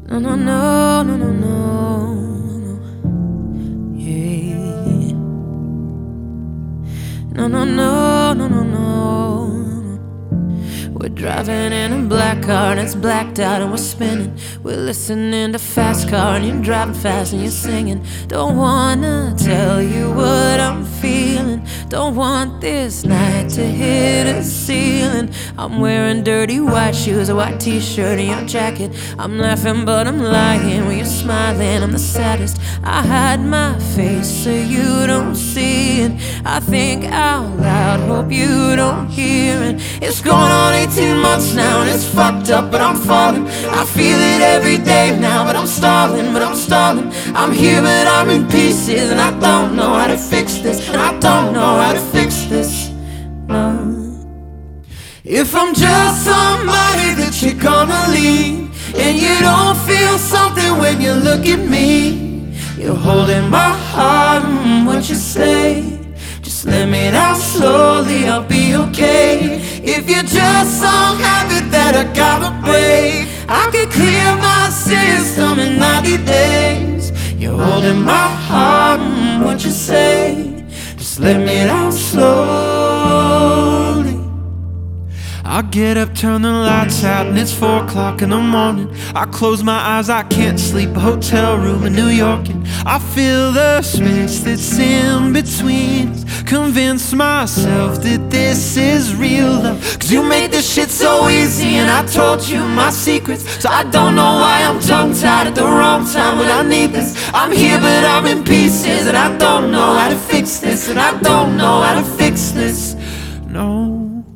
No, no, no, no, no, no, yeah. No, no, no, no, no, no. We're driving in a black car and it's blacked out and we're spinning. We're listening to Fast Car and you're driving fast and you're singing. Don't wanna tell you what I'm feeling. Don't want this night to hit a ceiling. I'm wearing dirty white shoes, a white t-shirt and your jacket. I'm laughing but I'm lying when you're smiling. I'm the saddest. I hide my face so you don't see it. I think out loud, hope you don't hear it. It's going on 18 months now and it's fucked up, but I'm falling. I feel it every day now, but I'm stalling. I'm here but I'm in pieces, and I don't know how to fix this, and I don't know how to fix this, no. If I'm just somebody that you're gonna leave, and you don't feel something when you look at me, you're holding my heart, what you say, just let me down slowly, I'll be okay. If you're just some habit that I gotta break, I could clear my system in 90 days. You're holding my heart, what you say, just let me down slowly. I get up, turn the lights out, and it's 4 o'clock in the morning. I close my eyes, I can't sleep, a hotel room in New York, and I feel the space that's in between us. Convince myself that this is real love, 'cause you make this shit so easy, and I told you my secrets. So I don't know why I'm tongue-tied at the wrong time when I need this. I'm here but I'm in pieces, and I don't know how to fix this, and I don't know how to fix this, no.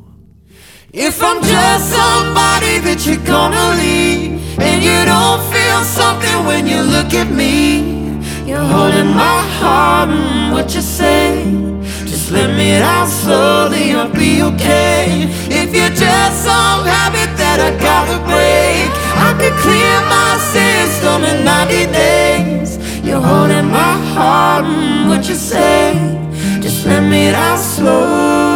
If I'm just somebody that you're gonna leave, and you don't feel something when you look at me, you're holding my heart, what you say, just let me down slowly, I'll be okay. If you're just some habit that I gotta break, I could clear my system in 90 days. You're holding my heart, what you say, just let me down slowly.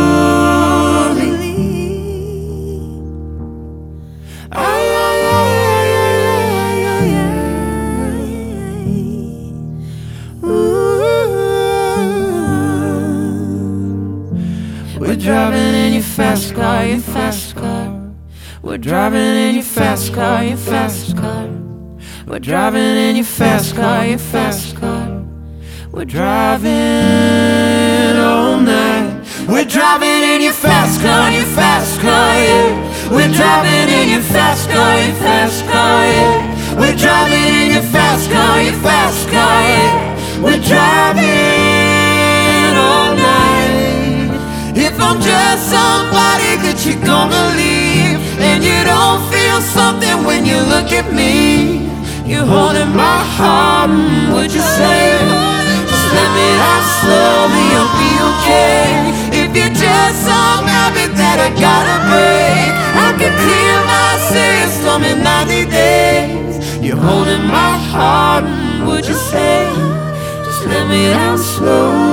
We're driving in your fast car, your fast car. We're driving in your fast car, your fast car. We're driving in your fast car, your fast car. We're driving all night. We're driving in your fast car, your fast car, yeah. We're driving in your fast car, your fast car, yeah. We're driving in your fast car, your fast car, yeah. We're driving all night. If I'm just somebody that you're gonna leave, and you don't feel something when you look at me, you're holding my heart, would you say, just let me out slowly, I'll be okay. If you're just some habit that I gotta break, I could clear my system in 90 days. You're holding my heart, would you say, just let me out slowly.